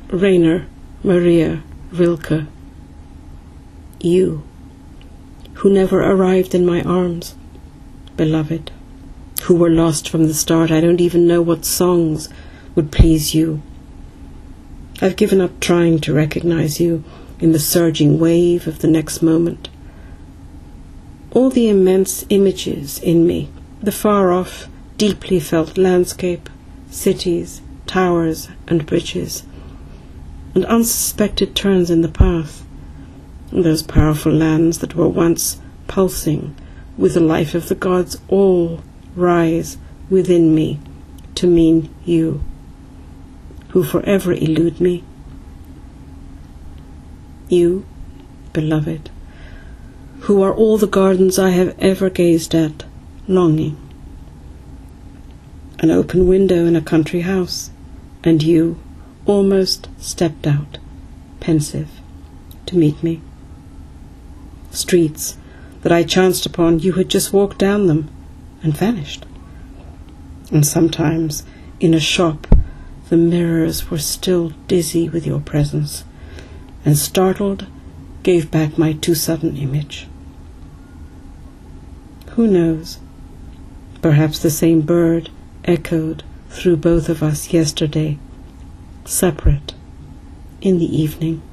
Rainer Maria Rilke. You, who never arrived in my arms, beloved, who were lost from the start. I don't even know what songs would please you. I've given up trying to recognize you in the surging wave of the next moment. All the immense images in me, the far-off, deeply felt landscape, cities, towers and bridges, and unsuspected turns in the path, and those powerful lands that were once pulsing with the life of the gods, all rise within me to mean you, who forever elude me. You, beloved, who are all the gardens I have ever gazed at, longing. An open window in a country house, and you almost stepped out, pensive, to meet me. Streets that I chanced upon, you had just walked down them and vanished. And sometimes in a shop the mirrors were still dizzy with your presence, and startled gave back my too sudden image. Who knows? Perhaps the same bird echoed through both of us yesterday, separate, in the evening.